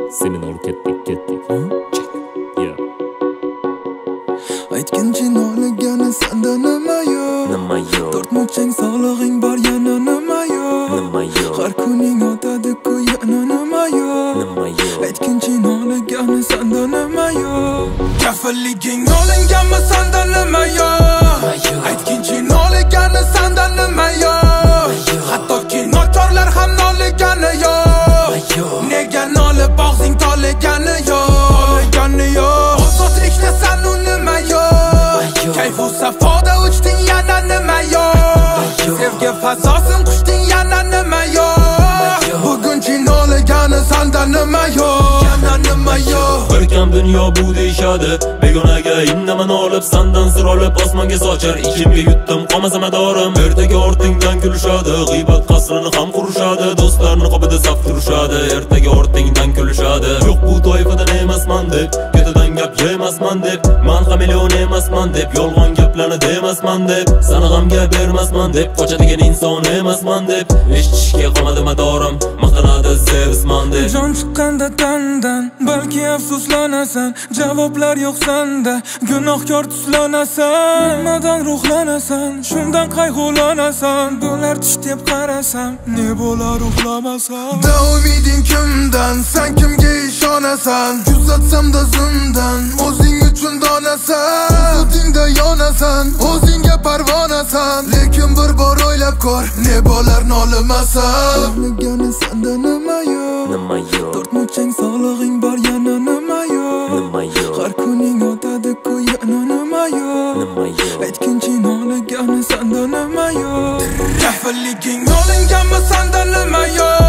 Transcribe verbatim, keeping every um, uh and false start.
Seminar ketdik ketdik. Yeah. Aytgincha nolagani sanda nima yo'q? Nima yo'q? To'rt muchang sog'lig'ing bor yana nima yo'q? Nima yo'q? Har kuning o'tadi-ku yana nima yo'q? Nima yo'q? Aytgincha nolagani sanda nima yo'q? Kafilliging olinganmi sanda nima yo'q? Aytgincha nolagani sanda nima yo'q? Hattoki nochorlar ham noligani yo'q. Nega nolib og'zing toligani yo'q? Toligani yo'q. Ozodlikda san u nima yo'q? Kayfu safoda uchding yana nima yo'q? Sevgi fazosin qushding yana nima yo'q? Bugunchi noligani sanda nima yo'q? Yana nima yo'q? Bir kam dunyo bu deyishadi. Begonaga indaman olib sandan sir olib osmonga sochar. Ichimga yutdim qolmasa madorim. Ertaga ortingdan kulishadi. G'iybat qasrini ham qurishadi. Do'stlarni qobida saf turishadi. Ertaga ortingdan kulishadi. Yo'q bu toifadan emasman deb, ketidan gap yemasman deb, men hameleon emasman deb, yolg'on gaplarni demasman deb, sana g'amga bermasman deb, qochadigan inson emasman deb, eshitishga qolmadi madorim, maqtanadi sevsman deb. Jon chiqqanda tandan, balki afsuslanasan, javoblar yo'q sanda, gunohkor tuslanasan, nimadan ruhlanasan, shundan qayg'ulanasan, bo'lar tush deb qarasam, ne bo'lar uxlamasam. Da umiding kimdan, sen kimga ishonasan? Kuzatsamda zimdan, o'zing uchun donasan, o'zingda yonasan, o'zingga parvonasan, lekin bir bor o'ylab ko'r, ne bo'lar nolimasan. Nolagani sanda nima yo'q? Nima yo'q? To'rt muchang sog'lig'ing bor yana nima yo'q? Nima yo'q? Har kuning o'tadi-ku yana nima yo'q? Nima yo'q? Aytgincha nolagani sanda nima yo'q? Kafilliging olinganmi sanda nima yo'q?